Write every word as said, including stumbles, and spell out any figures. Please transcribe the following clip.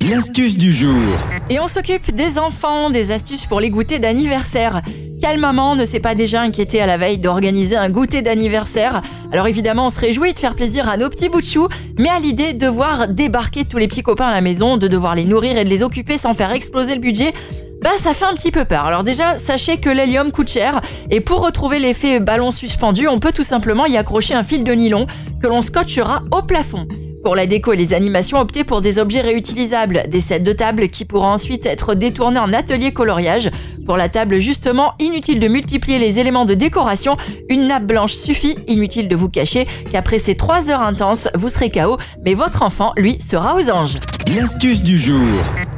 L'astuce du jour. Et on s'occupe des enfants, des astuces pour les goûters d'anniversaire. Quelle maman ne s'est pas déjà inquiétée à la veille d'organiser un goûter d'anniversaire? Alors évidemment, on se réjouit de faire plaisir à nos petits bouts de chou, mais à l'idée de devoir débarquer tous les petits copains à la maison, de devoir les nourrir et de les occuper sans faire exploser le budget, bah ça fait un petit peu peur. Alors déjà, sachez que l'hélium coûte cher et pour retrouver l'effet ballon suspendu, on peut tout simplement y accrocher un fil de nylon que l'on scotchera au plafond. Pour la déco et les animations, optez pour des objets réutilisables, des sets de table qui pourront ensuite être détournés en atelier coloriage. Pour la table, justement, inutile de multiplier les éléments de décoration, une nappe blanche suffit, inutile de vous cacher qu'après ces trois heures intenses, vous serez K O, mais votre enfant, lui, sera aux anges. L'astuce du jour.